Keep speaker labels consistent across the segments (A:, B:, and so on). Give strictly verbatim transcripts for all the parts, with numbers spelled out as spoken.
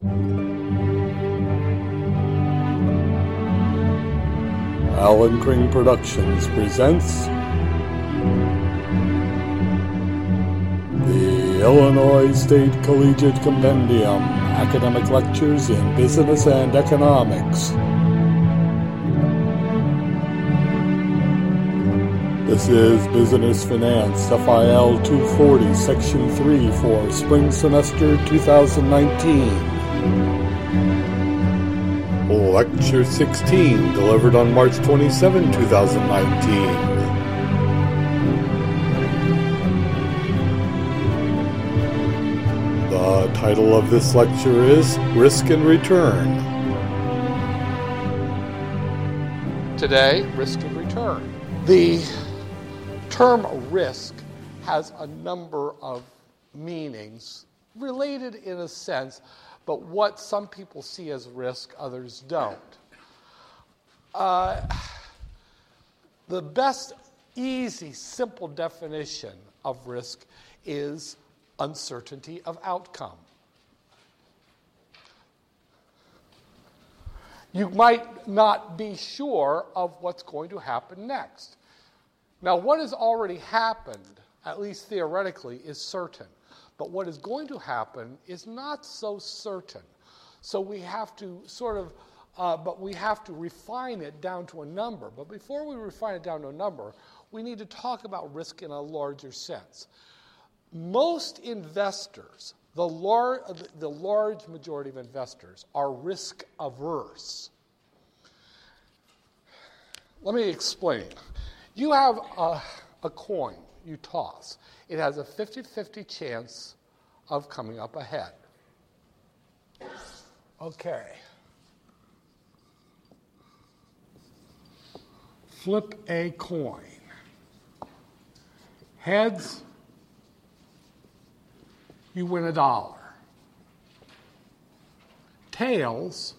A: Alan Kring Productions presents the Illinois State Collegiate Compendium Academic Lectures in Business and Economics. This is Business Finance F I L two forty, Section three for Spring Semester twenty nineteen. Lecture sixteen, delivered on March twenty-seventh, twenty nineteen. The title of this lecture is Risk and Return.
B: Today, risk and return. The term risk has a number of meanings, related in a sense, but what some people see as risk, others don't. Uh, the best, easy, simple definition of risk is uncertainty of outcome. You might not be sure of what's going to happen next. Now, what has already happened, at least theoretically, is certain. But what is going to happen is not so certain. So we have to sort of, uh, but we have to refine it down to a number. But before we refine it down to a number, we need to talk about risk in a larger sense. Most investors, the, lar- the large majority of investors, are risk averse. Let me explain. You have a, a coin you toss. It has a fifty-fifty chance of coming up ahead. Okay. Flip a coin. Heads, you win a dollar. Tails,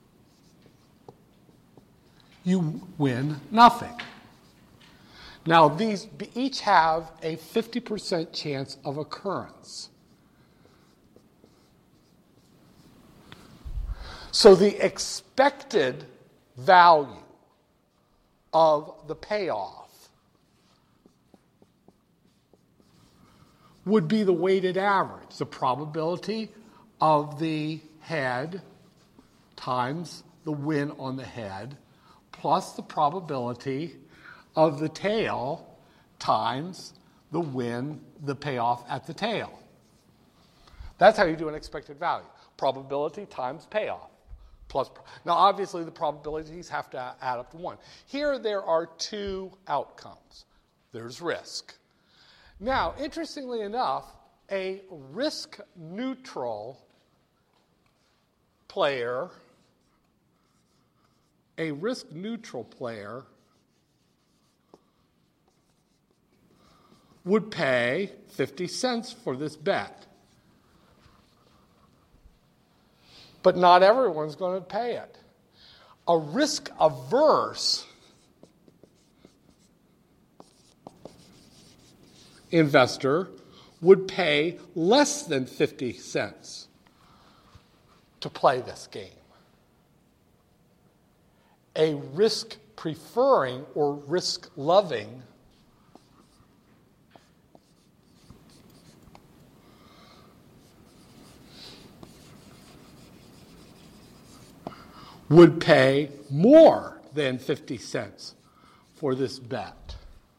B: you win nothing. Now, these each have a fifty percent chance of occurrence. So the expected value of the payoff would be the weighted average, the probability of the head times the win on the head, plus the probability of the tail times the win, the payoff at the tail. That's how you do an expected value. Probability times payoff. Plus, now, obviously, the probabilities have to add up to one. Here, there are two outcomes. There's risk. Now, interestingly enough, a risk-neutral player, a risk-neutral player would pay fifty cents for this bet. But not everyone's going to pay it. A risk-averse investor would pay less than fifty cents to play this game. A risk-preferring or risk-loving would pay more than fifty cents for this bet.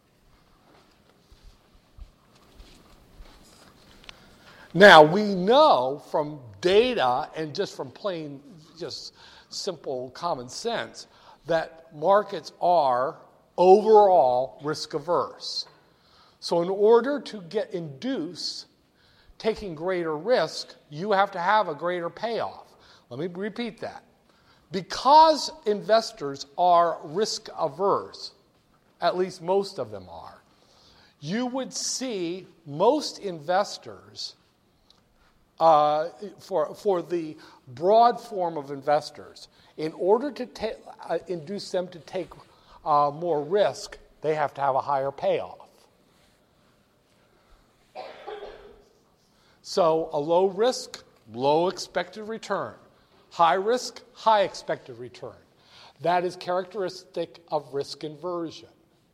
B: Now, we know from data and just from plain, just simple common sense that markets are overall risk averse. So in order to get induce taking greater risk, you have to have a greater payoff. Let me repeat that. Because investors are risk averse, at least most of them are, you would see most investors, uh, for, for the broad form of investors, in order to ta- uh, induce them to take uh, more risk, they have to have a higher payoff. So a low risk, low expected return. High risk, high expected return. That is characteristic of risk inversion.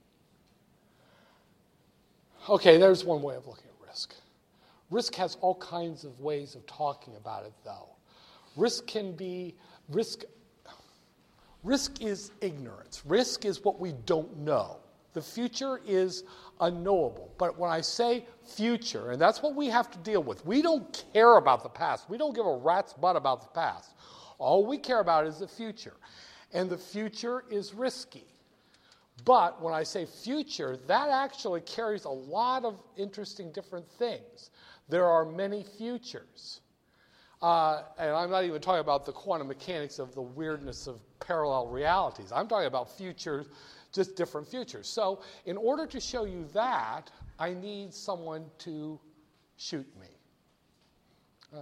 B: Okay, there's one way of looking at risk. Risk has all kinds of ways of talking about it, though. Risk can be, risk, risk is ignorance. Risk is what we don't know. The future is unknowable. But when I say future, and that's what we have to deal with, we don't care about the past. We don't give a rat's butt about the past. All we care about is the future. And the future is risky. But when I say future, that actually carries a lot of interesting different things. There are many futures. Uh, and I'm not even talking about the quantum mechanics of the weirdness of parallel realities. I'm talking about futures, just different futures. So in order to show you that, I need someone to shoot me. Uh,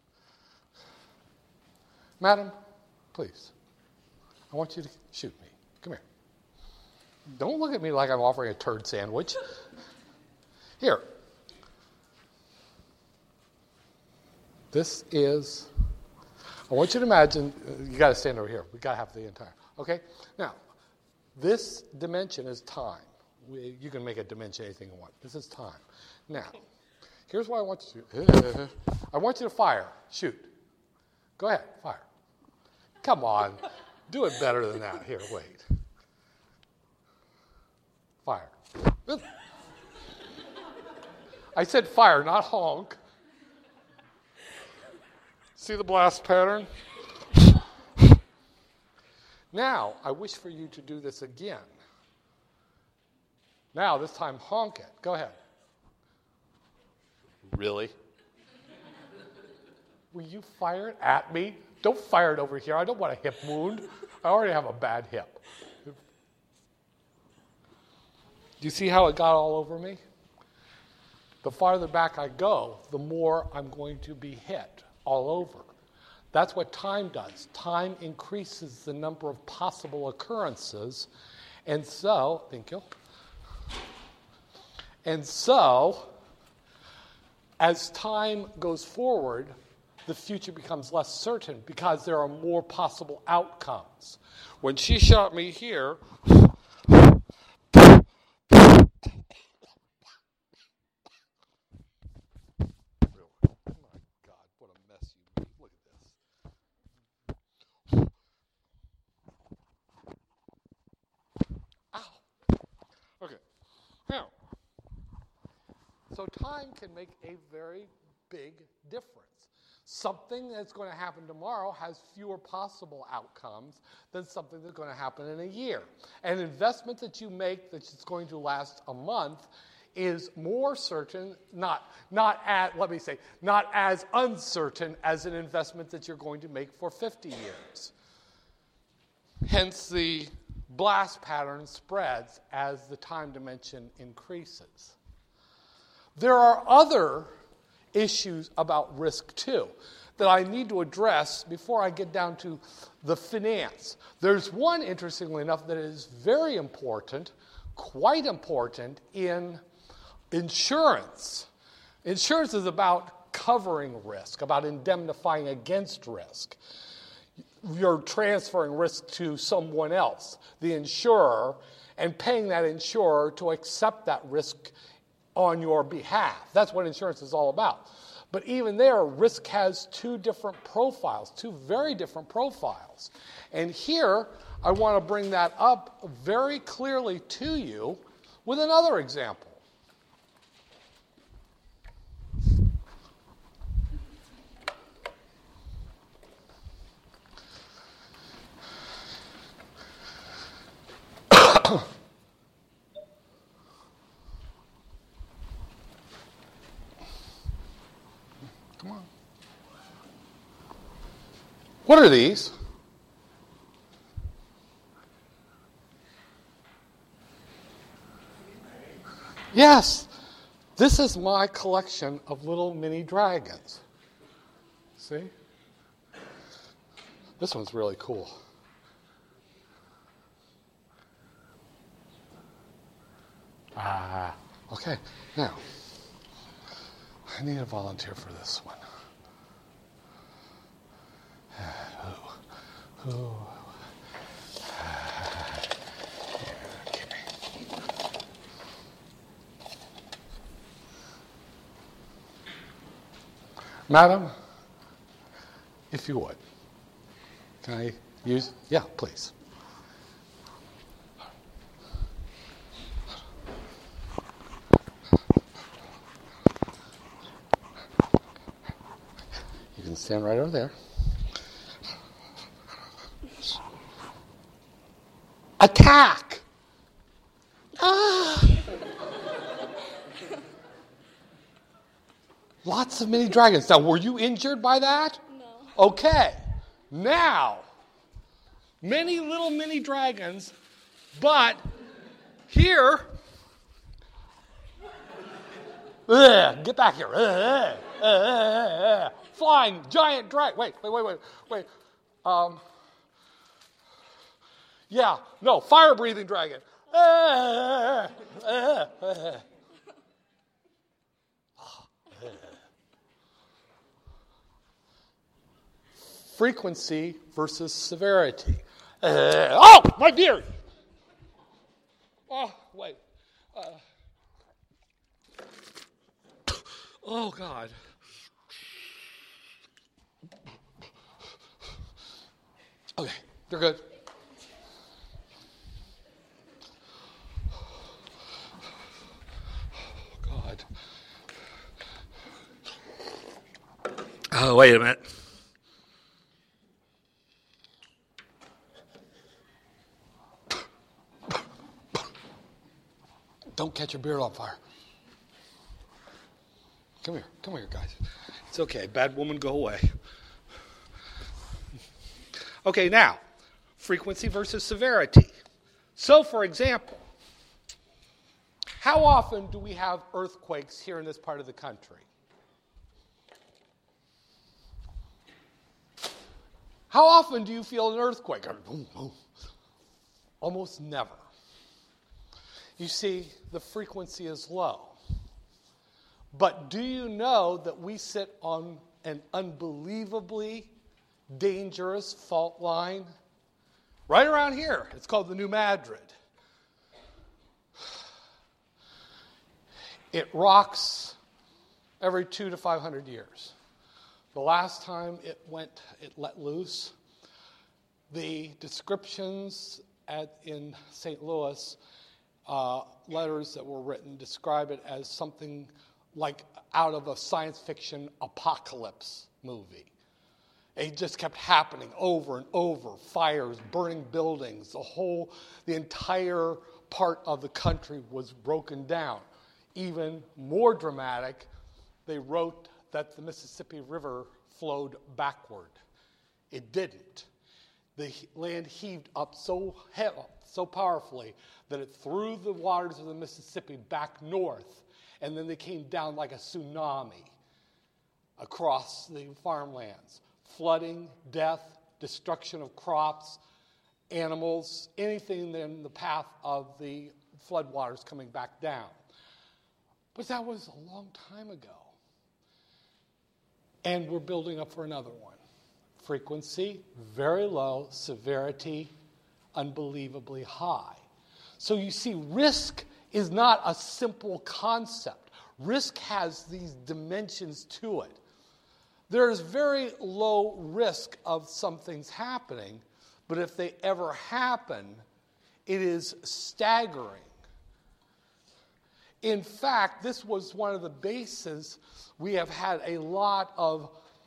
B: Madam, please. I want you to shoot me. Come here. Don't look at me like I'm offering a turd sandwich. Here. This is, I want you to imagine, you got to stand over here. We got to have the entire, okay? Now, this dimension is time. We, you can make a dimension anything you want. This is time. Now, here's what I want you to do. I want you to fire. Shoot. Go ahead, fire. Come on. Do it better than that. Here, wait. Fire. I said fire, not honk. See the blast pattern? Now, I wish for you to do this again. Now, this time, honk it. Go ahead. Really? Will you fire it at me? Don't fire it over here. I don't want a hip wound. I already have a bad hip. Do you see how it got all over me? The farther back I go, the more I'm going to be hit all over. That's what time does. Time increases the number of possible occurrences. And so, thank you. And so, as time goes forward, the future becomes less certain because there are more possible outcomes. When she shot me here, so time can make a very big difference. Something that's going to happen tomorrow has fewer possible outcomes than something that's going to happen in a year. An investment that you make that's going to last a month is more certain, not, not at, let me say, not as uncertain as an investment that you're going to make for fifty years. Hence, the blast pattern spreads as the time dimension increases. There are other issues about risk, too, that I need to address before I get down to the finance. There's one, interestingly enough, that is very important, quite important, in insurance. Insurance is about covering risk, about indemnifying against risk. You're transferring risk to someone else, the insurer, and paying that insurer to accept that risk on your behalf. That's what insurance is all about. But even there, risk has two different profiles, two very different profiles. And here, I want to bring that up very clearly to you with another example. Come on. What are these? Yes, this is my collection of little mini dragons. See? This one's really cool. Ah, okay. Now, I need a volunteer for this one. Oh. Madam, if you would, can I use? Yeah, please. You can stand right over there. Attack! Ah! Lots of mini dragons. Now, were you injured by that?
C: No.
B: Okay. Now, many little mini dragons, but here, ugh, get back here. Ugh, ugh, ugh, ugh. Flying giant dragon. Wait, wait, wait, wait, wait. Um, yeah, no, fire-breathing dragon. Uh, uh, uh, uh. Frequency versus severity. Uh, oh, my beard! Oh, wait. Uh, oh, God. Okay, you're good. God. Oh, wait a minute. Don't catch your beard on fire. Come here. Come here, guys. It's okay. Bad woman, go away. Okay, now, frequency versus severity. So, for example, how often do we have earthquakes here in this part of the country? How often do you feel an earthquake? Almost never. You see, the frequency is low. But do you know that we sit on an unbelievably dangerous fault line right around here? It's called the New Madrid. It rocks every two to five hundred years. The last time it went, it let loose, the descriptions at, in Saint Louis, uh, letters that were written describe it as something like out of a science fiction apocalypse movie. It just kept happening over and over. Fires, burning buildings, the whole, the entire part of the country was broken down. Even more dramatic, they wrote that the Mississippi River flowed backward. It didn't. The land heaved up so heavy, so powerfully that it threw the waters of the Mississippi back north, and then they came down like a tsunami across the farmlands. Flooding, death, destruction of crops, animals, anything in the path of the floodwaters coming back down. But that was a long time ago. And we're building up for another one. Frequency, very low. Severity, unbelievably high. So you see, risk is not a simple concept. Risk has these dimensions to it. There is very low risk of some things happening, but if they ever happen, it is staggering. In fact, this was one of the bases. We have had a lot of,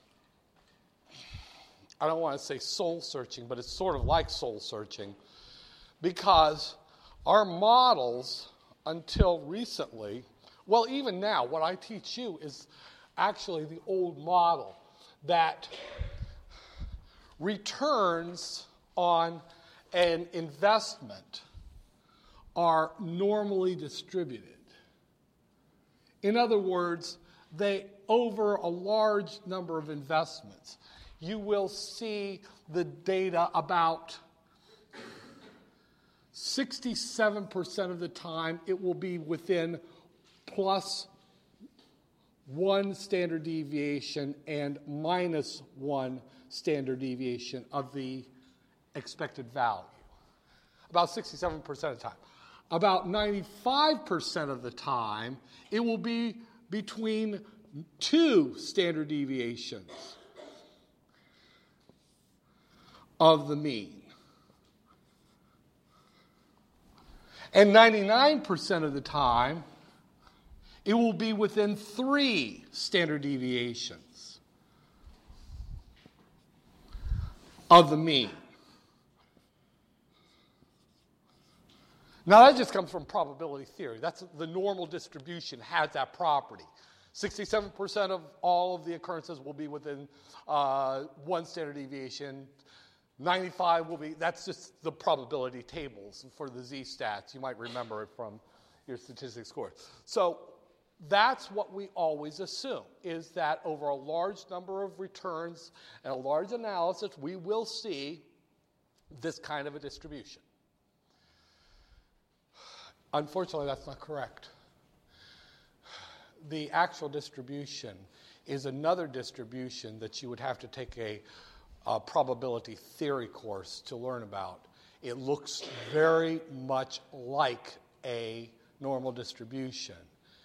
B: I don't want to say soul searching, but it's sort of like soul searching, because our models until recently, well, even now, what I teach you is actually the old model that returns on an investment are normally distributed. In other words, they over a large number of investments, you will see the data about sixty-seven percent of the time it will be within plus one standard deviation and minus one standard deviation of the expected value. About sixty-seven percent of the time. About ninety-five percent of the time, it will be between two standard deviations of the mean. And ninety-nine percent of the time, it will be within three standard deviations of the mean. Now, that just comes from probability theory. That's the normal distribution has that property. sixty-seven percent of all of the occurrences will be within uh, one standard deviation. ninety-five will be, that's just the probability tables for the z-stats. You might remember it from your statistics course. So that's what we always assume, is that over a large number of returns and a large analysis, we will see this kind of a distribution. Unfortunately, that's not correct. The actual distribution is another distribution that you would have to take a, a probability theory course to learn about. It looks very much like a normal distribution,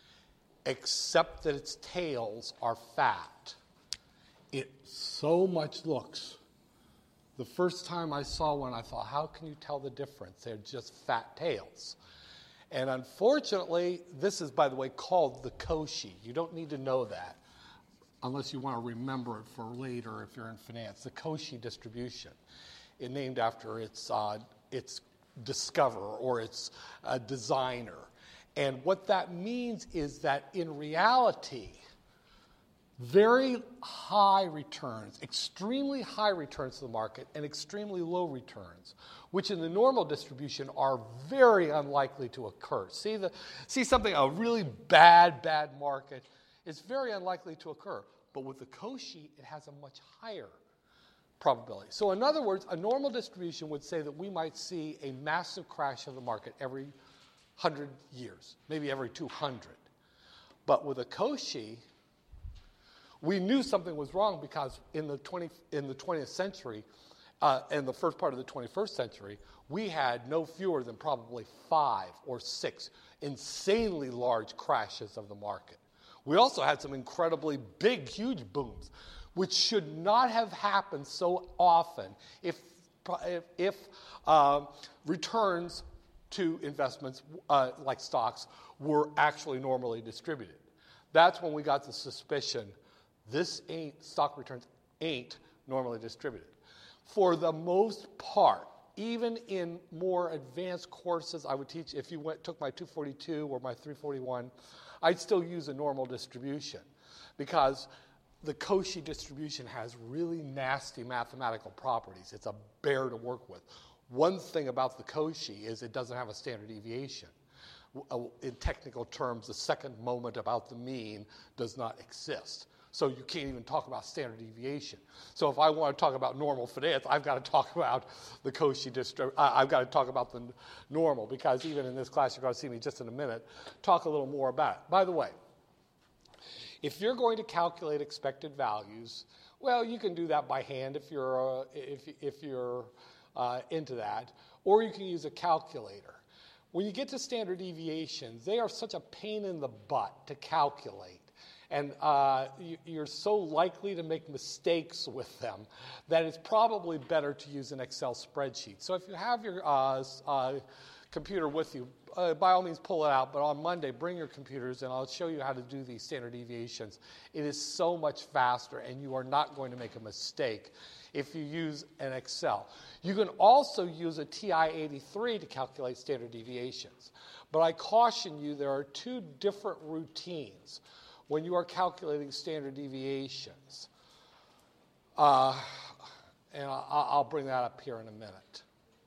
B: except that its tails are fat. It so much looks. The first time I saw one, I thought, how can you tell the difference? They're just fat tails. And unfortunately, this is, by the way, called the Cauchy. You don't need to know that unless you want to remember it for later if you're in finance. The Cauchy distribution is named after its, uh, its discoverer or its uh, designer. And what that means is that in reality, very high returns, extremely high returns to the market, and extremely low returns, which in the normal distribution are very unlikely to occur. See the see something, a really bad, bad market, it's very unlikely to occur. But with the Cauchy, it has a much higher probability. So in other words, a normal distribution would say that we might see a massive crash of the market every one hundred years, maybe every two hundred. But with a Cauchy, we knew something was wrong because in the twentieth, in the twentieth century, uh, and the first part of the twenty-first century, we had no fewer than probably five or six insanely large crashes of the market. We also had some incredibly big, huge booms, which should not have happened so often if, if, if uh, returns to investments uh, like stocks were actually normally distributed. That's when we got the suspicion this ain't, stock returns ain't normally distributed. For the most part, even in more advanced courses I would teach, if you went, took my two forty-two or my three forty-one, I'd still use a normal distribution because the Cauchy distribution has really nasty mathematical properties. It's a bear to work with. One thing about the Cauchy is it doesn't have a standard deviation. In technical terms, the second moment about the mean does not exist. So you can't even talk about standard deviation. So if I want to talk about normal finance, I've got to talk about the Cauchy distribution. Uh, I've got to talk about the n- normal because even in this class, you're going to see me just in a minute talk a little more about it. By the way, if you're going to calculate expected values, well, you can do that by hand if you're uh, if if you're uh, into that, or you can use a calculator. When you get to standard deviations, they are such a pain in the butt to calculate. And uh, you, you're so likely to make mistakes with them that it's probably better to use an Excel spreadsheet. So if you have your uh, uh, computer with you, uh, by all means pull it out. But on Monday, bring your computers, and I'll show you how to do these standard deviations. It is so much faster, and you are not going to make a mistake if you use an Excel. You can also use a T I eighty-three to calculate standard deviations. But I caution you, there are two different routines when you are calculating standard deviations. Uh, and I'll, I'll bring that up here in a minute.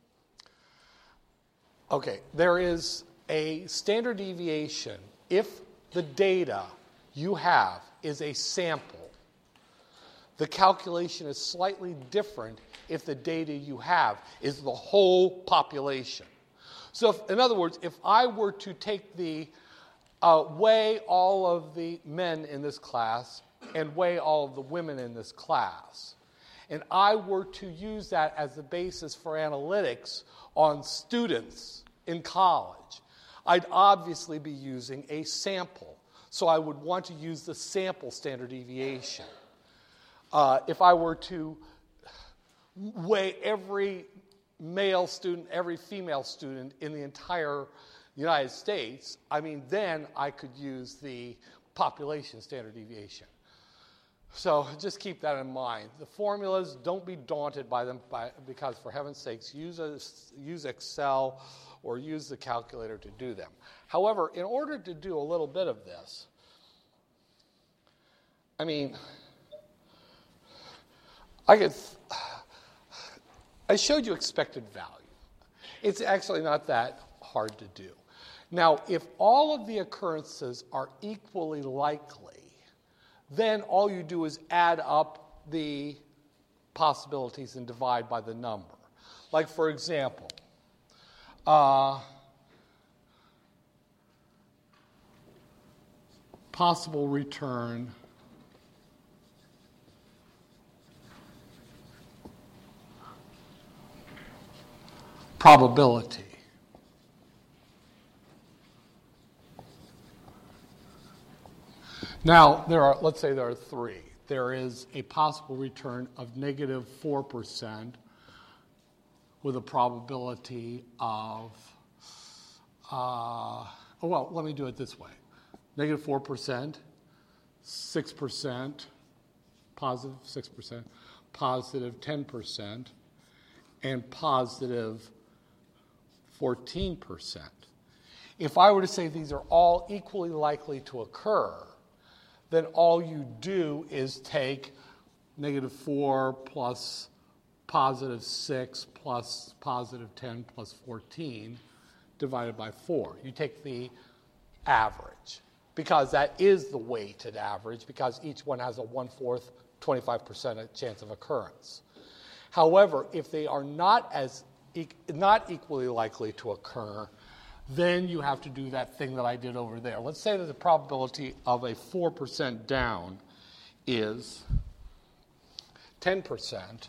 B: Okay, there is a standard deviation if the data you have is a sample. The calculation is slightly different if the data you have is the whole population. So if, in other words, if I were to take the Uh, weigh all of the men in this class and weigh all of the women in this class. and I were to use that as the basis for analytics on students in college, I'd obviously be using a sample. So I would want to use the sample standard deviation. Uh, if I were to weigh every male student, every female student in the entire United States, I mean, then I could use the population standard deviation. So just keep that in mind. The formulas, don't be daunted by them by, because, for heaven's sakes, use, a, use Excel or use the calculator to do them. However, in order to do a little bit of this, I mean, I could, I showed you expected value. It's actually not that hard to do. Now, if all of the occurrences are equally likely, then all you do is add up the possibilities and divide by the number. Like, for example, uh, possible return probability. Now, there are, let's say there are three. There is a possible return of negative four percent with a probability of, uh, oh, well, let me do it this way. Negative four percent, six percent, positive six percent, positive ten percent, and positive fourteen percent. If I were to say these are all equally likely to occur, then all you do is take negative four plus positive six plus positive ten plus fourteen divided by four. You take the average, because that is the weighted average, because each one has a one-fourth, twenty-five percent chance of occurrence. However, if they are not as e- not equally likely to occur, then you have to do that thing that I did over there. Let's say that the probability of a four percent down is ten percent.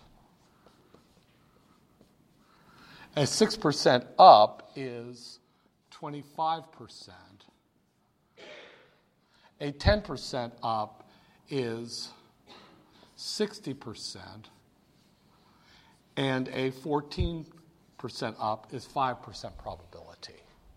B: A six percent up is twenty-five percent. A ten percent up is sixty percent. And a fourteen percent up is five percent probability.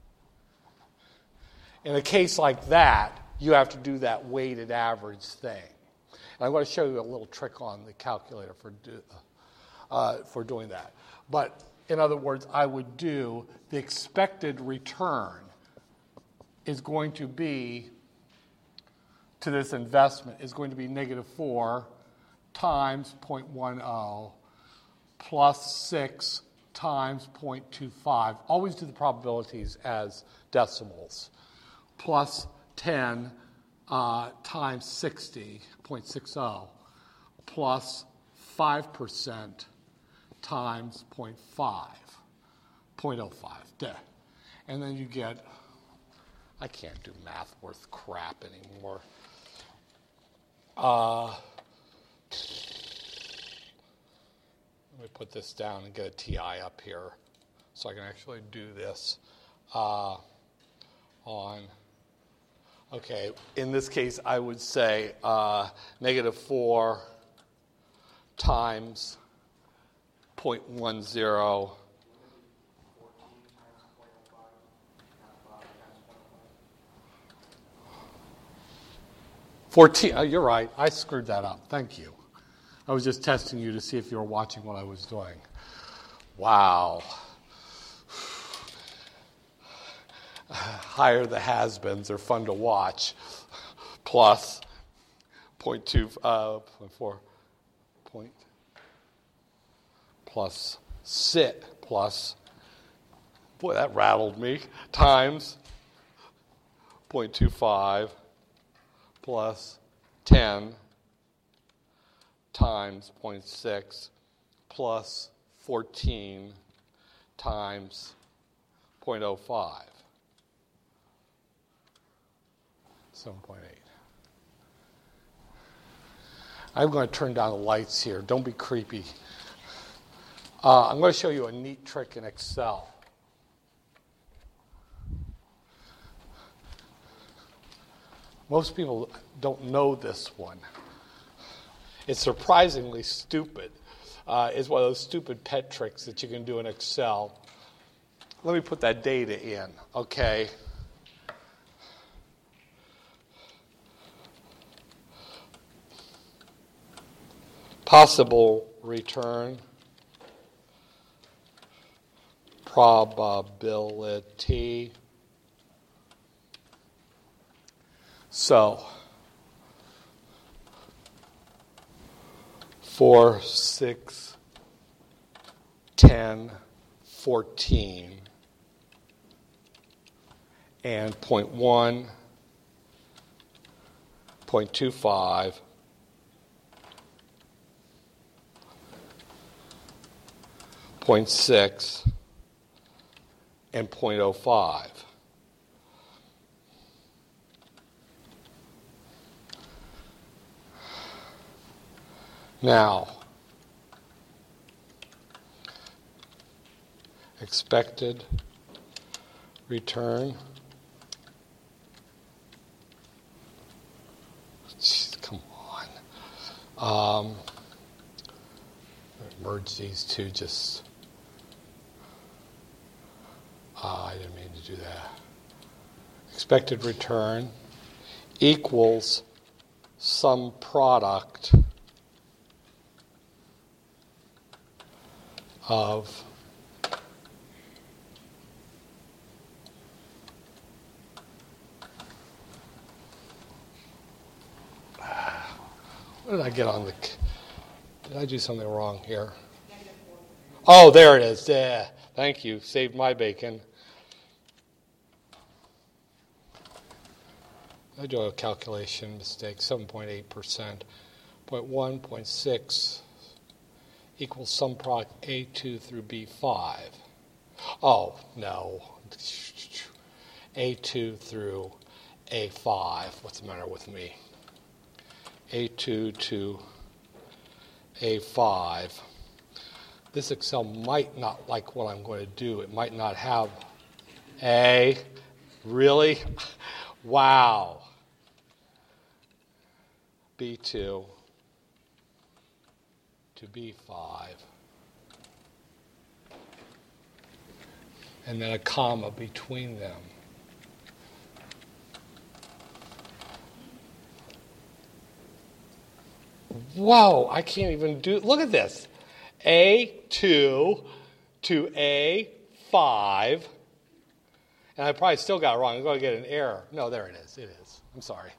B: In a case like that, you have to do that weighted average thing. And I'm going to show you a little trick on the calculator for, do, uh, for doing that. But in other words, I would do the expected return is going to be, to this investment, is going to be negative four times zero point one zero plus six times zero point two five. Always do the probabilities as decimals. Plus ten uh, times sixty, zero point six zero, plus five percent times zero point five, zero point zero five. Duh. And then you get, I can't do math worth crap anymore. Uh, let me put this down and get a T I up here so I can actually do this uh, on... Okay, in this case, I would say uh, negative four times zero point one zero. fourteen, oh, you're right, I screwed that up. Thank you. I was just testing you to see if you were watching what I was doing. Wow. Higher the has-beens are fun to watch. Plus zero point two, uh, point four, point, plus sit, plus, boy, that rattled me, times zero point two five plus ten times zero point six plus fourteen times zero point zero five. seven point eight. I'm going to turn down the lights here. Don't be creepy. Uh, I'm going to show you a neat trick in Excel. Most people don't know this one. It's surprisingly stupid. Uh, it's one of those stupid pet tricks that you can do in Excel. Let me put that data in, okay? Possible return, probability. So, four, six, ten, fourteen, and zero point one, zero point two five, zero point six, and zero point zero five. Now, expected return. Jeez, come on. Um, merge these two just. Uh, I didn't mean to do that. Expected return equals some product of what did I get on the, did I do something wrong here? Oh, there it is. Yeah, thank you. Saved my bacon. I do a calculation mistake, seven point eight percent. zero point one, zero point six equals some product A two through B five. Oh, no. A two through A five. What's the matter with me? A two to A five. This Excel might not like what I'm going to do. It might not have A. Really? Wow. B two to B five. And then a comma between them. Whoa, I can't even do, look at this. A two to A five. And I probably still got it wrong. I'm going to get an error. No, there it is. It is. I'm sorry.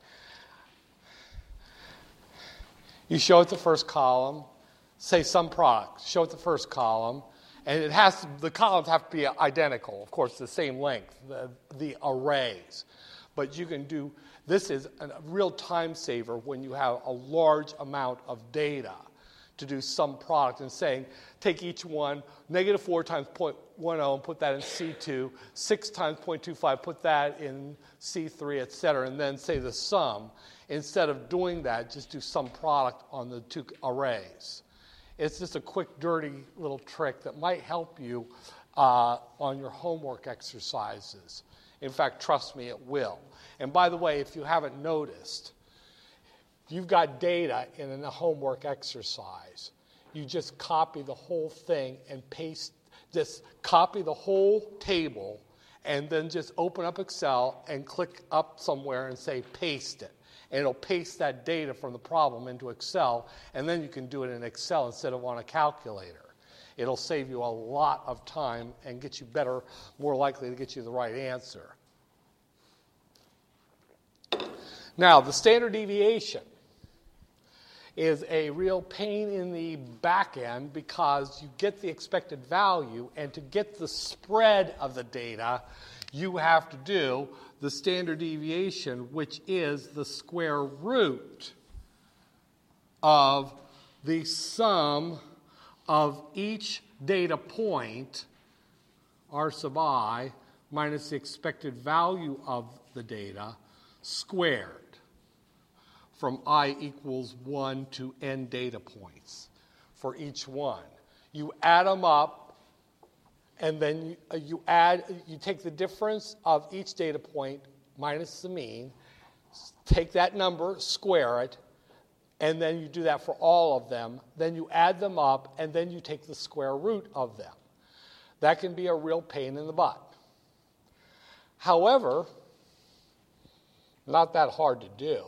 B: You show it the first column. Say some product. Show it the first column. And it has to, the columns have to be identical. Of course, the same length, the, the arrays. But you can do, this is a real time saver when you have a large amount of data to do some product and saying, take each one, negative four times zero point one zero and put that in C two, six times zero point two five, put that in C three, et cetera, and then say the sum. Instead of doing that, just do some product on the two arrays. It's just a quick, dirty little trick that might help you uh, on your homework exercises. In fact, trust me, it will. And by the way, if you haven't noticed, you've got data in a homework exercise. You just copy the whole thing and paste, just copy the whole table and then just open up Excel and click up somewhere and say paste it. And it'll paste that data from the problem into Excel, and then you can do it in Excel instead of on a calculator. It'll save you a lot of time and get you better, more likely to get you the right answer. Now, the standard deviation is a real pain in the back end because you get the expected value, and to get the spread of the data, you have to do the standard deviation, which is the square root of the sum of each data point, R sub I, minus the expected value of the data, squared. from I equals one to n data points for each one. You add them up, and then you, uh, you add, you take the difference of each data point minus the mean, take that number, square it, and then you do that for all of them. Then you add them up, and then you take the square root of them. That can be a real pain in the butt. However, not that hard to do.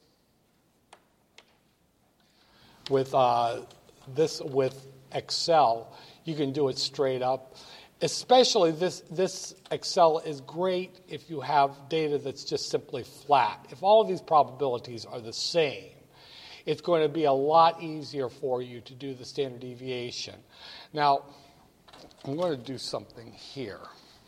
B: With uh, this, with Excel, you can do it straight up. Especially this, this Excel is great if you have data that's just simply flat. If all of these probabilities are the same, it's going to be a lot easier for you to do the standard deviation. Now, I'm going to do something here.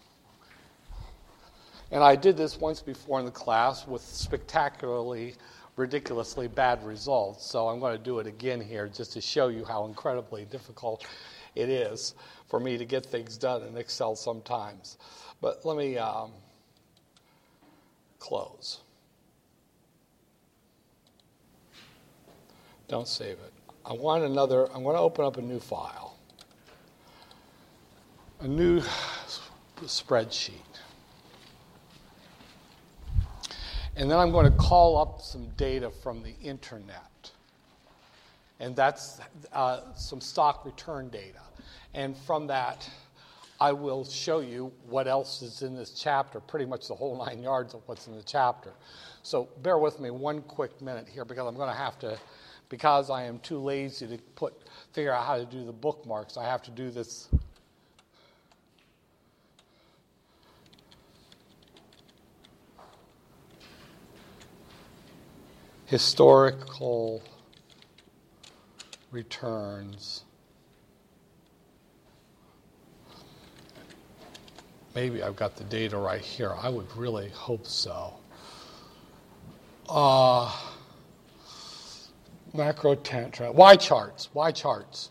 B: And I did this once before in the class with spectacularly, ridiculously bad results. So I'm going to do it again here just to show you how incredibly difficult it is for me to get things done in Excel sometimes. But let me um, close. Don't save it. I want another, I'm going to open up a new file. A new spreadsheet. And then I'm going to call up some data from the internet. And that's uh, some stock return data. And from that, I will show you what else is in this chapter, pretty much the whole nine yards of what's in the chapter. So bear with me one quick minute here, because I'm going to have to, because I am too lazy to put figure out how to do the bookmarks, I have to do this. Historical returns. Maybe I've got the data right here. I would really hope so. Uh, macro tantra. Y charts. Y charts.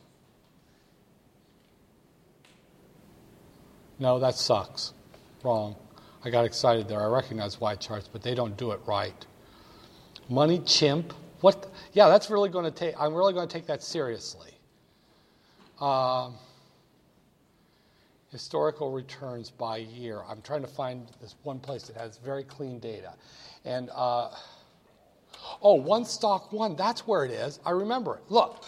B: No, that sucks. Wrong. I got excited there. I recognize Y charts, but they don't do it right. Money chimp. What? Yeah, that's really going to take. I'm really going to take that seriously. Um, historical returns by year. I'm trying to find this one place that has very clean data, and uh, oh, one stock one. That's where it is. I remember it. Look,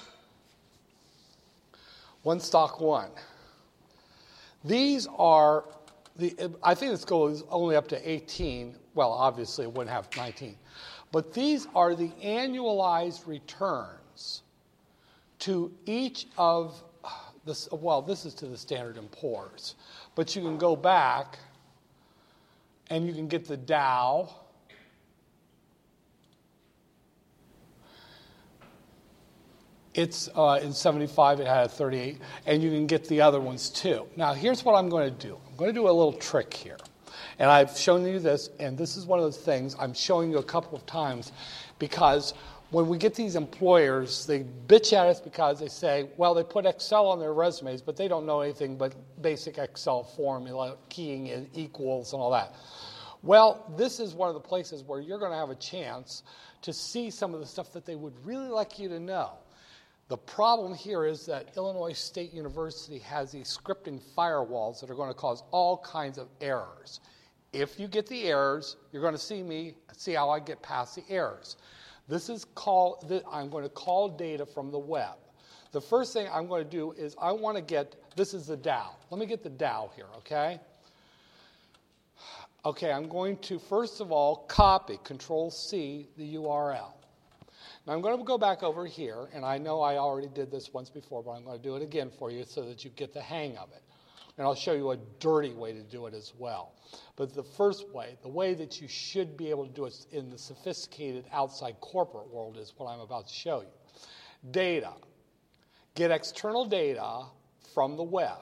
B: one stock one. These are the. I think this goes only up to eighteen. Well, obviously it wouldn't have nineteen. But these are the annualized returns to each of this. Well, this is to the Standard and Poor's. But you can go back and you can get the Dow. It's uh, in seventy-five, it had a thirty-eight. And you can get the other ones too. Now, here's what I'm going to do. I'm going to do a little trick here. And I've shown you this, and this is one of those things I'm showing you a couple of times, because when we get these employers, they bitch at us because they say, well, they put Excel on their resumes, but they don't know anything but basic Excel formula, keying in equals and all that. Well, this is one of the places where you're going to have a chance to see some of the stuff that they would really like you to know. The problem here is that Illinois State University has these scripting firewalls that are going to cause all kinds of errors. If you get the errors, you're going to see me, see how I get past the errors. This is called, I'm going to call data from the web. The first thing I'm going to do is I want to get, this is the Dow. Let me get the Dow here, okay? Okay, I'm going to, first of all, copy, Control C, the U R L. Now I'm going to go back over here, and I know I already did this once before, but I'm going to do it again for you so that you get the hang of it. And I'll show you a dirty way to do it as well. But the first way, the way that you should be able to do it in the sophisticated outside corporate world is what I'm about to show you. Data. Get external data from the web.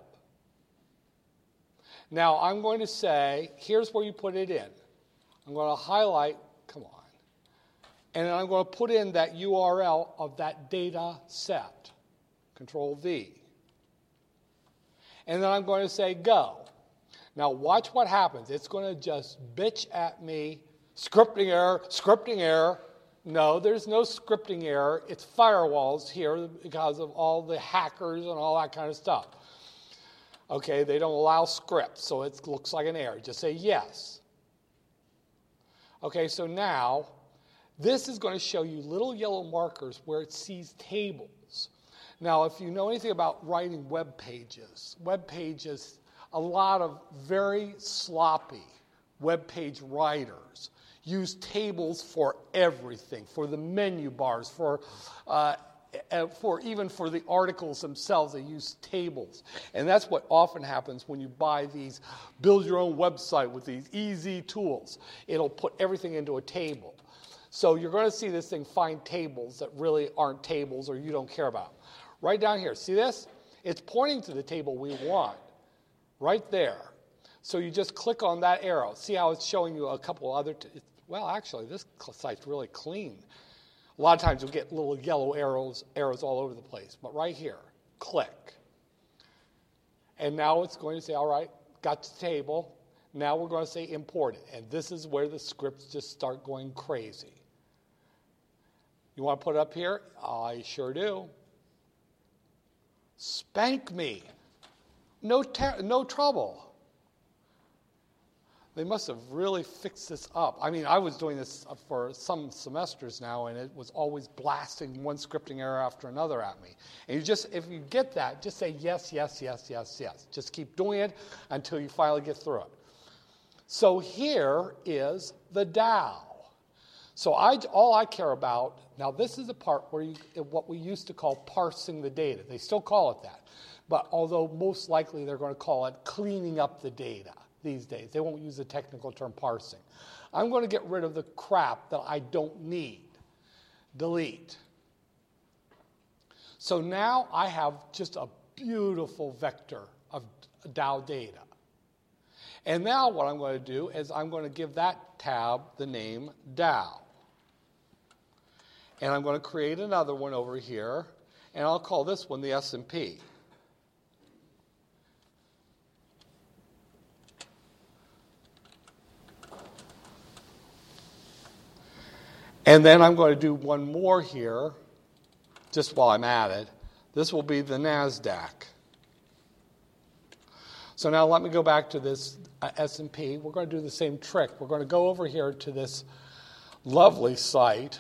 B: Now I'm going to say, here's where you put it in. I'm going to highlight, come on, and then I'm going to put in that U R L of that data set. Control V. And then I'm going to say go. Now watch what happens. It's going to just bitch at me, scripting error, scripting error. No, there's no scripting error. It's firewalls here because of all the hackers and all that kind of stuff. Okay, they don't allow scripts, so it looks like an error. Just say yes. Okay, so now this is going to show you little yellow markers where it sees tables. Now, if you know anything about writing web pages, web pages, a lot of very sloppy web page writers use tables for everything, for the menu bars, for uh, for even for the articles themselves, they use tables. And that's what often happens when you buy these build your own website with these easy tools. It'll put everything into a table. So you're going to see this thing find tables that really aren't tables or you don't care about. Right down here, see this? It's pointing to the table we want, right there. So you just click on that arrow. See how it's showing you a couple other, t- well, actually, this site's really clean. A lot of times you'll get little yellow arrows, arrows all over the place. But right here, click. And now it's going to say, all right, got the table. Now we're going to say import it. And this is where the scripts just start going crazy. You want to put it up here? I sure do. Spank me. No, ter- no trouble. They must have really fixed this up. I mean, I was doing this for some semesters now, and it was always blasting one scripting error after another at me. And you just, if you get that, just say yes, yes, yes, yes, yes. Just keep doing it until you finally get through it. So here is the D A O. So I, all I care about, now this is the part where you, what we used to call parsing the data. They still call it that. But although most likely they're going to call it cleaning up the data these days. They won't use the technical term parsing. I'm going to get rid of the crap that I don't need. Delete. So now I have just a beautiful vector of D A O data. And now what I'm going to do is I'm going to give that tab the name D A O. And I'm going to create another one over here, and I'll call this one the S and P. And then I'm going to do one more here, just while I'm at it. This will be the NASDAQ. So now let me go back to this uh, S and P. We're going to do the same trick. We're going to go over here to this lovely site,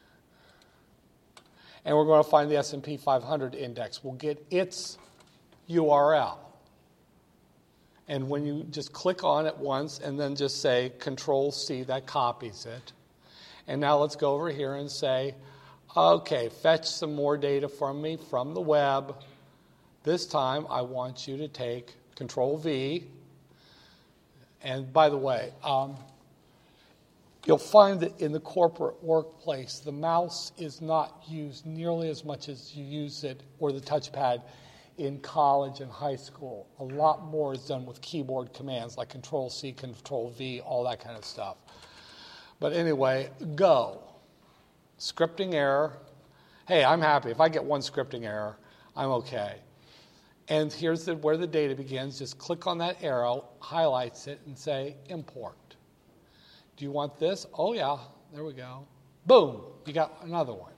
B: and we're going to find the S and P five hundred index. We'll get its U R L. And when you just click on it once and then just say Control C, that copies it. And now let's go over here and say, okay, fetch some more data from me from the web. This time I want you to take Control V. And by the way, um, you'll find that in the corporate workplace, the mouse is not used nearly as much as you use it, or the touchpad, in college and high school. A lot more is done with keyboard commands like Control C, Control V, all that kind of stuff. But anyway, go. Scripting error. Hey, I'm happy. If I get one scripting error, I'm okay. And here's the, where the data begins. Just click on that arrow, highlights it, and say import. Do you want this? Oh, yeah. There we go. Boom. You got another one.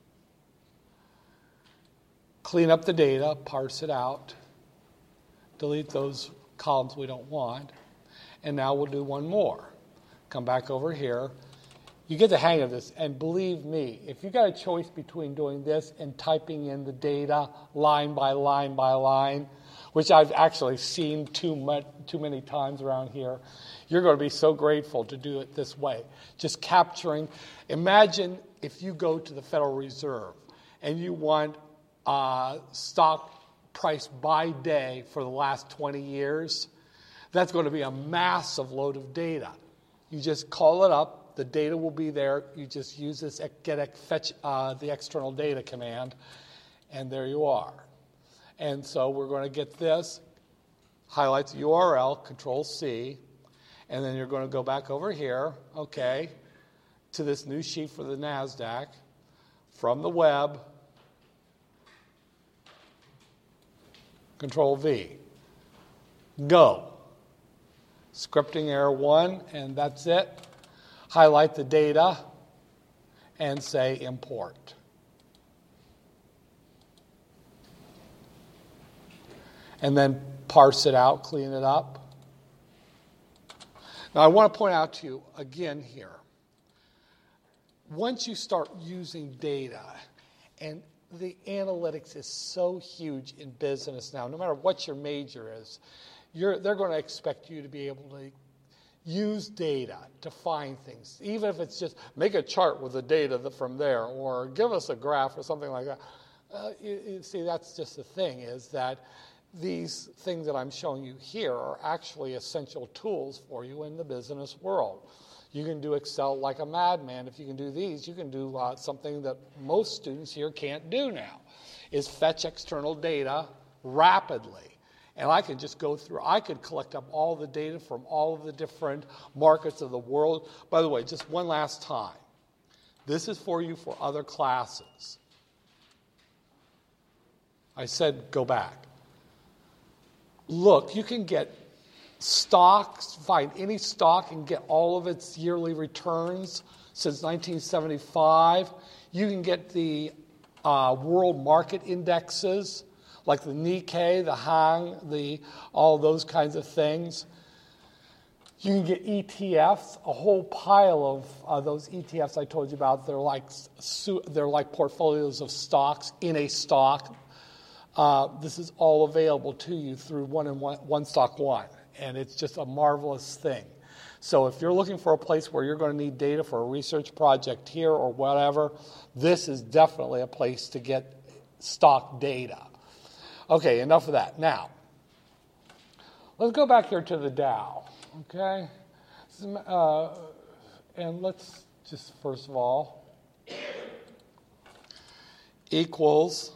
B: Clean up the data, parse it out, delete those columns we don't want, and now we'll do one more. Come back over here. You get the hang of this, and believe me, if you got a choice between doing this and typing in the data line by line by line, which I've actually seen too much, too many times around here, you're going to be so grateful to do it this way. Just capturing. Imagine if you go to the Federal Reserve and you want uh, stock price by day for the last twenty years. That's going to be a massive load of data. You just call it up. The data will be there. You just use this get fetch uh, the external data command, and there you are. And so we're going to get this, highlight the U R L, Control C, and then you're going to go back over here, okay, to this new sheet for the NASDAQ from the web, Control V. Go. Scripting error one, and that's it. Highlight the data, and say import. And then parse it out, clean it up. Now I want to point out to you again here, once you start using data, and the analytics is so huge in business now, no matter what your major is, you're, they're going to expect you to be able to use data to find things, even if it's just make a chart with the data from there, or give us a graph or something like that. Uh, you, you see, that's just the thing, is that these things that I'm showing you here are actually essential tools for you in the business world. You can do Excel like a madman. If you can do these, you can do uh, something that most students here can't do now, is fetch external data rapidly. And I could just go through, I could collect up all the data from all of the different markets of the world. By the way, just one last time. This is for you for other classes. I said go back. Look, you can get stocks, find any stock and get all of its yearly returns since nineteen seventy-five. You can get the uh, world market indexes, like the Nikkei, the Hang, the all those kinds of things. You can get E T Fs, a whole pile of uh, those E T Fs I told you about. They're like they're like portfolios of stocks in a stock. Uh, this is all available to you through one and one, one stock one, and it's just a marvelous thing. So if you're looking for a place where you're going to need data for a research project here or whatever, this is definitely a place to get stock data. Okay, enough of that. Now, let's go back here to the Dow, okay? Uh, and let's just, first of all, equals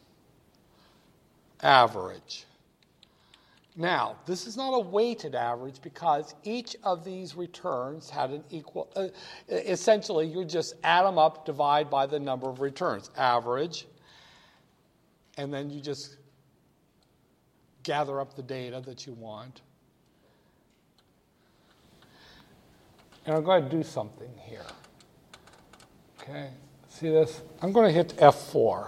B: average. Now, this is not a weighted average because each of these returns had an equal, uh, essentially you just add them up, divide by the number of returns, average, and then you just gather up the data that you want. And I'm going to do something here. Okay, see this? I'm going to hit F four.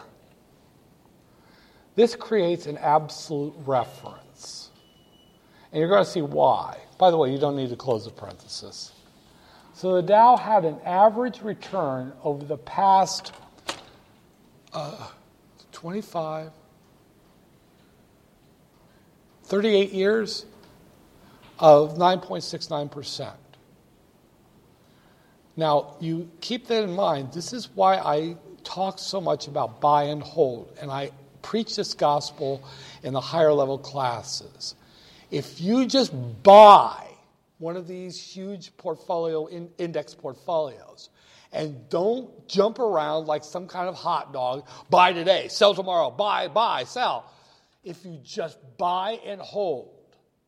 B: This creates an absolute reference. And you're going to see why. By the way, you don't need to close the parenthesis. So the Dow had an average return over the past uh, twenty-five, thirty-eight years of nine point six nine percent. Now, you keep that in mind. This is why I talk so much about buy and hold, and I preach this gospel in the higher level classes. If you just buy one of these huge portfolio in, index portfolios and don't jump around like some kind of hot dog, buy today, sell tomorrow, buy, buy, sell. If you just buy and hold,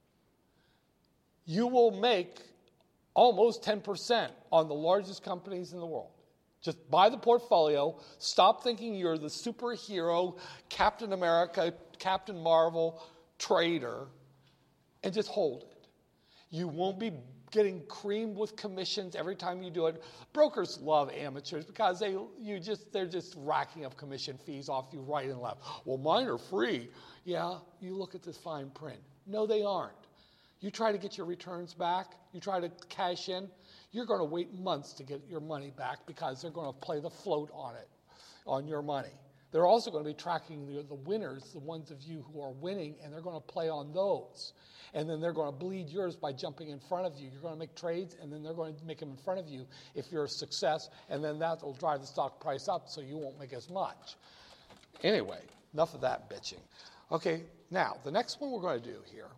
B: you will make almost ten percent on the largest companies in the world. Just buy the portfolio, stop thinking you're the superhero, Captain America, Captain Marvel trader, and just hold it. You won't be getting creamed with commissions every time you do it. Brokers love amateurs because they you just they're just racking up commission fees off you right and left. Well, mine are free. Yeah, you look at this fine print. No, they aren't. You try to get your returns back, you try to cash in, you're going to wait months to get your money back because they're going to play the float on it, on your money. They're also going to be tracking the, the winners, the ones of you who are winning, and they're going to play on those. And then they're going to bleed yours by jumping in front of you. You're going to make trades, and then they're going to make them in front of you if you're a success, and then that will drive the stock price up so you won't make as much. Anyway, enough of that bitching. Okay, now, the next one we're going to do here,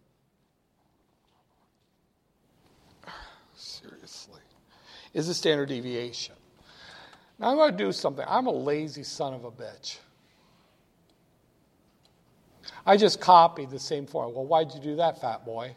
B: seriously, is the standard deviation. Now I'm going to do something. I'm a lazy son of a bitch. I just copied the same formula. Well, why'd you do that, fat boy?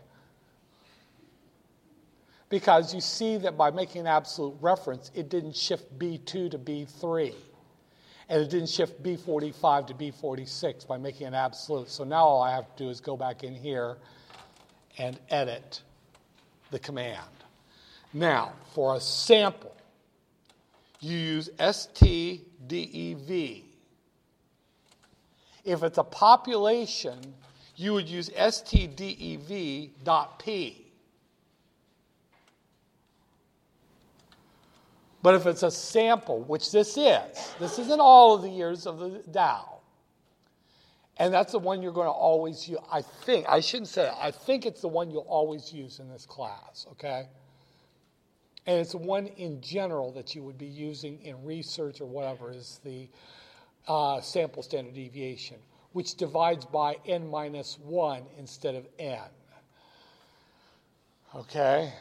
B: Because you see that by making an absolute reference, it didn't shift B two to B three. And it didn't shift B forty-five to B forty-six by making an absolute. So now all I have to do is go back in here and edit the command. Now, for a sample, you use S T D E V. If it's a population, you would use S T D E V dot P. But if it's a sample, which this is, this isn't all of the years of the Dow. And that's the one you're going to always use. I think, I shouldn't say it, I think it's the one you'll always use in this class, okay? And it's the one in general that you would be using in research or whatever is the uh, sample standard deviation, which divides by n minus one instead of n. Okay?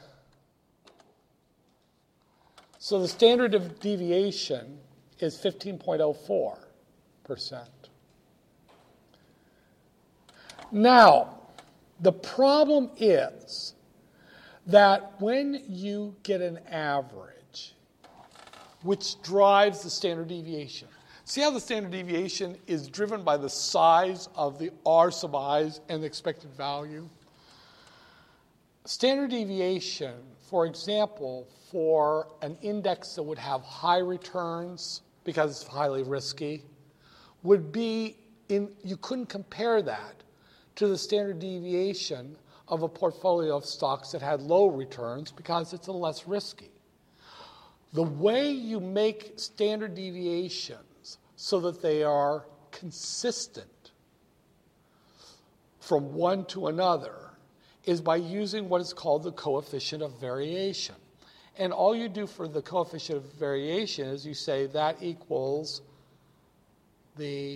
B: So the standard of deviation is fifteen point zero four percent. Now, the problem is that when you get an average, which drives the standard deviation, see how the standard deviation is driven by the size of the R sub i's and the expected value? Standard deviation, for example, for an index that would have high returns because it's highly risky, would be in, you couldn't compare that to the standard deviation of a portfolio of stocks that had low returns because it's a less risky. The way you make standard deviations so that they are consistent from one to another is by using what is called the coefficient of variation. And all you do for the coefficient of variation is you say that equals the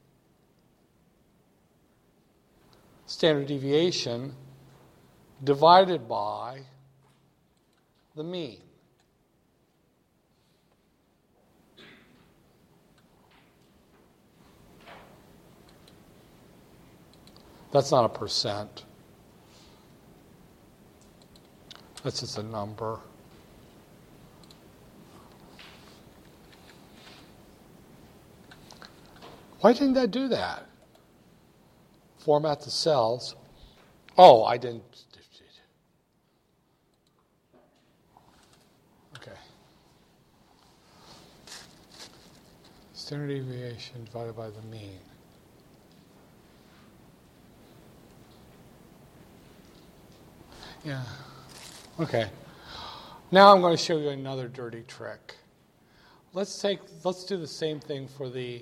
B: standard deviation divided by the mean. That's not a percent. That's just a number. Why didn't that do that? Format the cells. Oh, I didn't. Okay. Standard deviation divided by the mean. Yeah. Okay. Now I'm going to show you another dirty trick. Let's take. Let's do the same thing for the.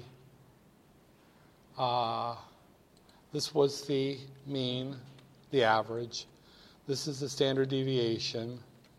B: Uh, this was the mean, the average. This is the standard deviation.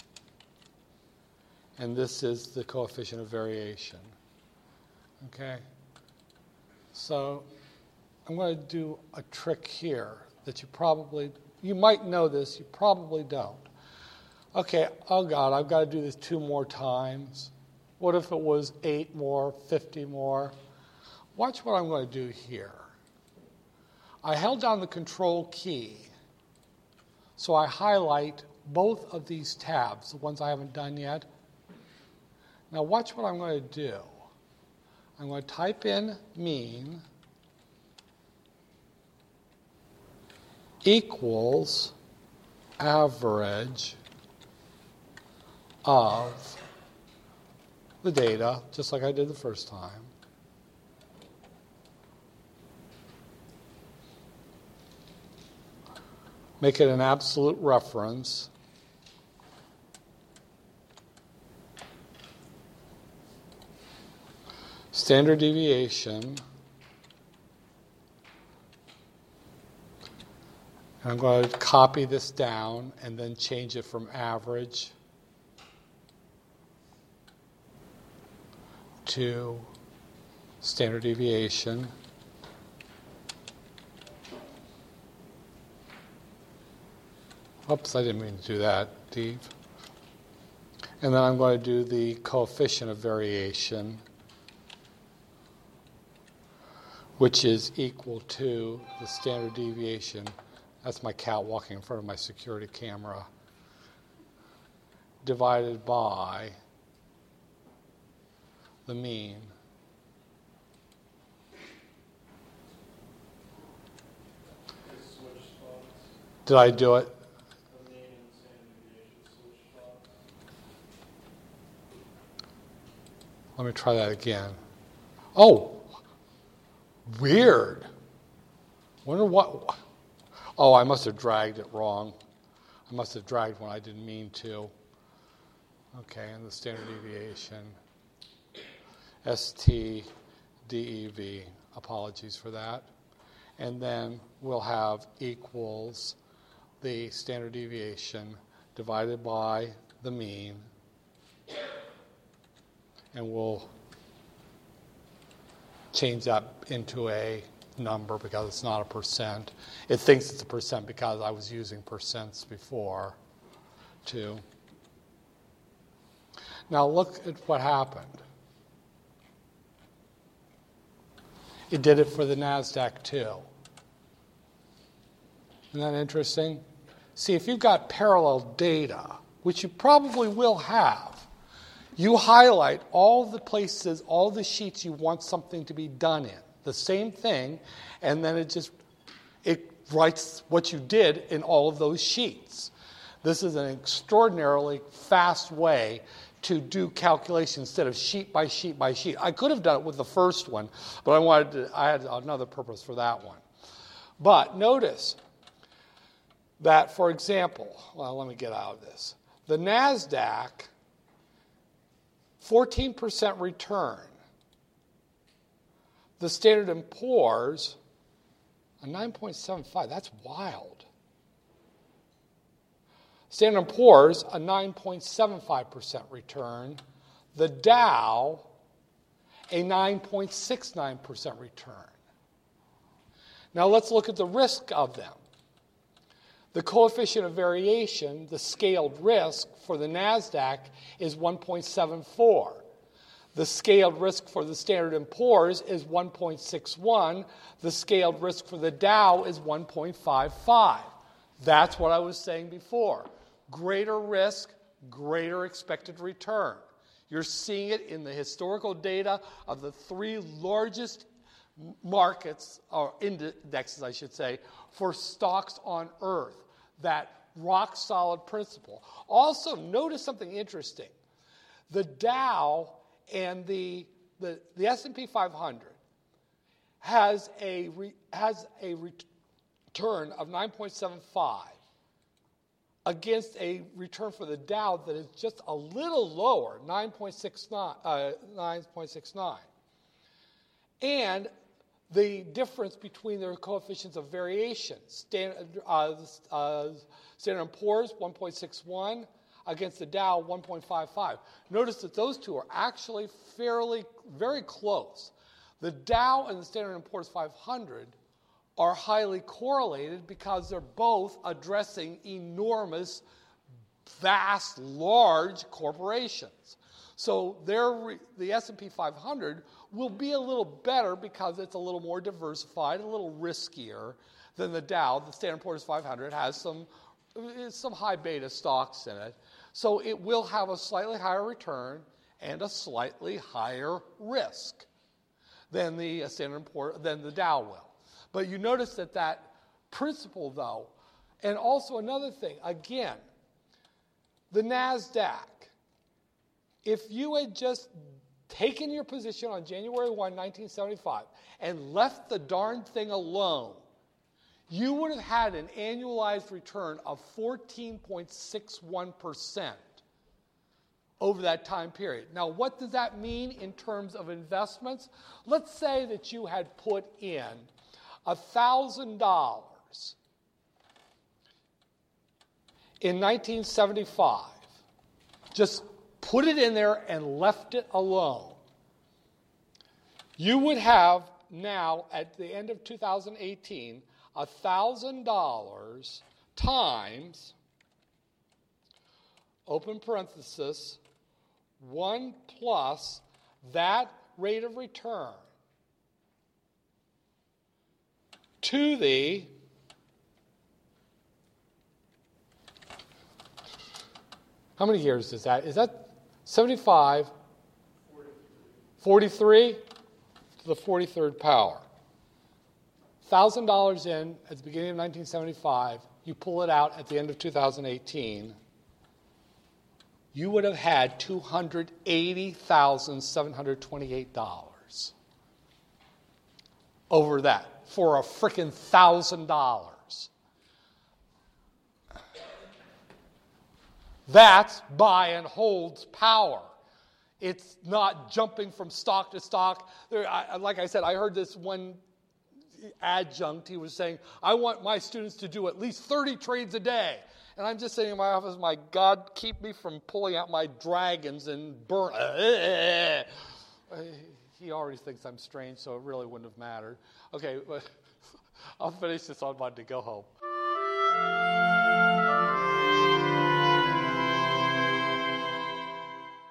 B: And this is the coefficient of variation. Okay? So I'm going to do a trick here that you probably, you might know this, you probably don't. Okay, oh God, I've got to do this two more times. What if it was eight more, fifty more? Watch what I'm going to do here. I held down the control key, so I highlight both of these tabs, the ones I haven't done yet. Now watch what I'm going to do. I'm going to type in mean equals average of the data, just like I did the first time. Make it an absolute reference. Standard deviation. And I'm going to copy this down and then change it from average to standard deviation. Oops, I didn't mean to do that, Steve. And then I'm going to do the coefficient of variation, which is equal to the standard deviation. That's my cat walking in front of my security camera, divided by the mean. Did I do it? Let me try that again. Oh, weird. Wonder what. Oh, I must have dragged it wrong. I must have dragged one I didn't mean to. Okay, and the standard deviation. S T D E V. Apologies for that. And then we'll have equals the standard deviation divided by the mean. And we'll change that into a number because it's not a percent. It thinks it's a percent because I was using percents before too. Now look at what happened. It did it for the NASDAQ too. Isn't that interesting? See, if you've got parallel data, which you probably will have, you highlight all the places, all the sheets you want something to be done in. The same thing, and then it just it writes what you did in all of those sheets. This is an extraordinarily fast way to do calculations instead of sheet by sheet by sheet. I could have done it with the first one, but I wanted to, I had another purpose for that one. But notice that, for example, well, let me get out of this. The NASDAQ, fourteen percent return. The Standard and Poor's, a nine point seven five. That's wild. Standard and Poor's, a nine point seven five percent return. The Dow, a nine point six nine percent return. Now let's look at the risk of them. The coefficient of variation, the scaled risk for the NASDAQ is one point seven four. The scaled risk for the Standard and Poor's is one point six one. The scaled risk for the Dow is one point five five. That's what I was saying before. Greater risk, greater expected return. You're seeing it in the historical data of the three largest markets, or indexes, I should say, for stocks on Earth. That rock-solid principle. Also, notice something interesting. The Dow and the, the, the S and P five hundred has a, re, has a return of nine point seven five against a return for the Dow that is just a little lower, nine point six nine. Uh, nine point six nine. And the difference between their coefficients of variation, Standard, uh, uh, Standard and Poor's, one point six one, against the Dow, one point five five. Notice that those two are actually fairly, very close. The Dow and the Standard and Poor's five hundred are highly correlated because they're both addressing enormous, vast, large corporations. So re- the S and P five hundred will be a little better because it's a little more diversified, a little riskier than the Dow. The Standard and Poor's five hundred has some, some high beta stocks in it. So it will have a slightly higher return and a slightly higher risk than the Standard and Poor's, than the Dow will. But you notice that that principle, though, and also another thing, again, the NASDAQ, if you had just taken your position on January first, nineteen seventy-five, and left the darn thing alone, you would have had an annualized return of fourteen point six one percent over that time period. Now, what does that mean in terms of investments? Let's say that you had put in one thousand dollars in nineteen seventy-five. Just put it in there and left it alone. You would have now, at the end of two thousand eighteen, one thousand dollars times, open parenthesis, one plus that rate of return to the how many years is that? Is that seventy-five? forty-three to the forty-third power. one thousand dollars in at the beginning of nineteen seventy-five. You pull it out at the end of two thousand eighteen. you would have had two hundred eighty thousand seven hundred twenty-eight dollars over that for a frickin' thousand dollars. That's buy and hold's power. It's not jumping from stock to stock. There, I, like I said, I heard this one adjunct. He was saying, I want my students to do at least thirty trades a day. And I'm just sitting in my office, my God, keep me from pulling out my dragons and burn. He already thinks I'm strange, so it really wouldn't have mattered. Okay, I'll finish this on Monday. Go home.